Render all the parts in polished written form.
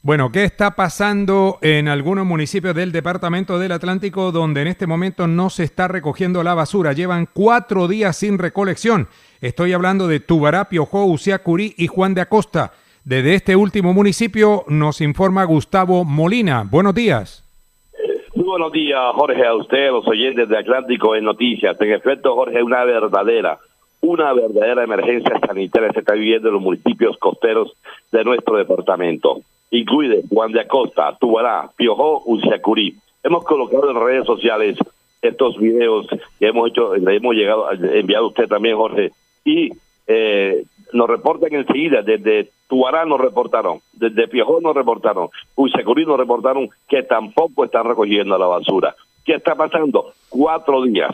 Bueno, ¿qué está pasando en algunos municipios del departamento del Atlántico donde en este momento no se está recogiendo la basura? Llevan 4 días sin recolección. Estoy hablando de Tubará, Piojó, Uciacurí y Juan de Acosta. Desde este último municipio nos informa Gustavo Molina. Buenos días. Muy buenos días, Jorge, a usted, a los oyentes de Atlántico en Noticias. En efecto, Jorge, una verdadera emergencia sanitaria se está viviendo en los municipios costeros de nuestro departamento. Incluye Juan de Acosta, Tubará, Piojó, Uciacurí. Hemos colocado en redes sociales estos videos que hemos hecho, le hemos enviado a usted también, Jorge, y nos reportan enseguida. Desde Tubará nos reportaron, desde Piojó nos reportaron, Uciacurí nos reportaron que tampoco están recogiendo la basura. ¿Qué está pasando? 4 días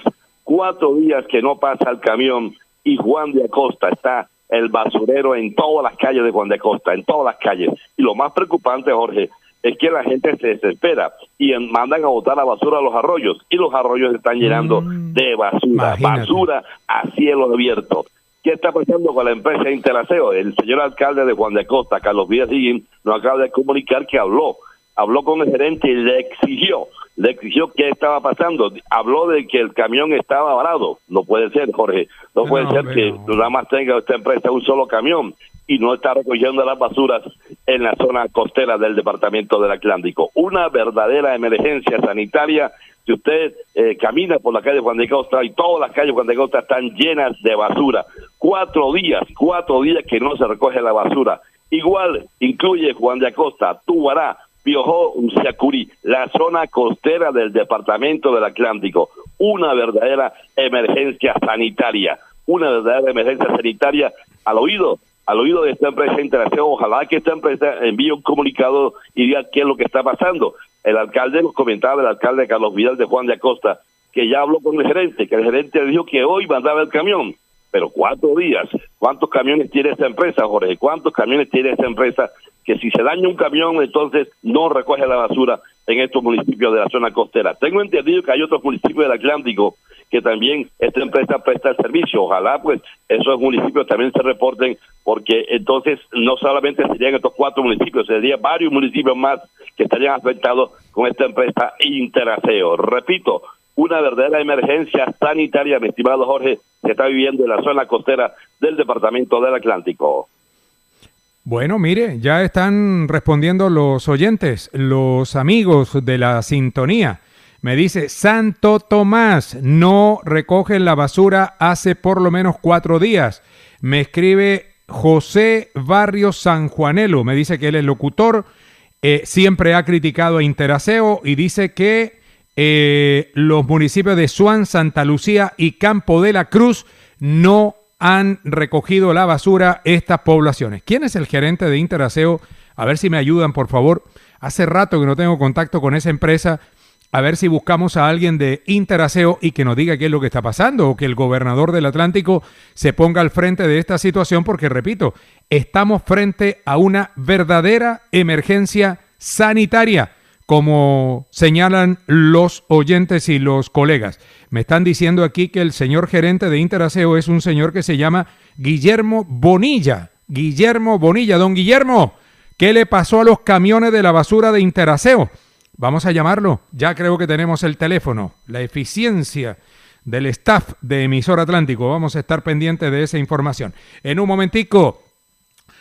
que no pasa el camión, y Juan de Acosta está el basurero en todas las calles de Juan de Acosta, en todas las calles. Y lo más preocupante, Jorge, es que la gente se desespera y mandan a botar la basura a los arroyos, y los arroyos se están llenando de basura, basura a cielo abierto. ¿Qué está pasando con la empresa Interaseo? El señor alcalde de Juan de Acosta, Carlos Villasín, nos acaba de comunicar que habló con el gerente y le exigió qué estaba pasando. Habló de que el camión estaba varado. No puede ser, Jorge. No puede ser que nada más tenga esta empresa un solo camión y no está recogiendo las basuras en la zona costera del departamento del Atlántico. Una verdadera emergencia sanitaria. Si usted camina por la calle Juan de Acosta, y todas las calles de Juan de Acosta están llenas de basura. 4 días que no se recoge la basura. Igual incluye Juan de Acosta, Tubará, Piojó, Uciacurí, la zona costera del departamento del Atlántico. Una verdadera emergencia sanitaria. Una verdadera emergencia sanitaria al oído de esta empresa Interaseo. Ojalá que esta empresa envíe un comunicado y diga qué es lo que está pasando. El alcalde nos comentaba, el alcalde Carlos Vidal de Juan de Acosta, que ya habló con el gerente, que el gerente le dijo que hoy mandaba el camión. Pero 4 días, ¿cuántos camiones tiene esta empresa, Jorge? ¿Cuántos camiones tiene esta empresa que si se daña un camión, entonces no recoge la basura en estos municipios de la zona costera? Tengo entendido que hay otros municipios del Atlántico que también esta empresa presta el servicio. Ojalá pues esos municipios también se reporten, porque entonces no solamente serían estos 4 municipios, serían varios municipios más que estarían afectados con esta empresa Interaseo. Repito, una verdadera emergencia sanitaria, mi estimado Jorge, que está viviendo en la zona costera del departamento del Atlántico. Bueno, mire, ya están respondiendo los oyentes, los amigos de la sintonía. Me dice, Santo Tomás, no recogen la basura hace por lo menos 4 días. Me escribe José Barrio Sanjuanelo, me dice que él es locutor, siempre ha criticado a Interaseo y dice que los municipios de Suán, Santa Lucía y Campo de la Cruz no han recogido la basura estas poblaciones. ¿Quién es el gerente de Interaseo? A ver si me ayudan, por favor. Hace rato que no tengo contacto con esa empresa. A ver si buscamos a alguien de Interaseo y que nos diga qué es lo que está pasando, o que el gobernador del Atlántico se ponga al frente de esta situación, porque, repito, estamos frente a una verdadera emergencia sanitaria, como señalan los oyentes y los colegas. Me están diciendo aquí que el señor gerente de Interaseo es un señor que se llama Guillermo Bonilla. Guillermo Bonilla. Don Guillermo, ¿qué le pasó a los camiones de la basura de Interaseo? Vamos a llamarlo. Ya creo que tenemos el teléfono. La eficiencia del staff de Emisora Atlántico. Vamos a estar pendientes de esa información. En un momentico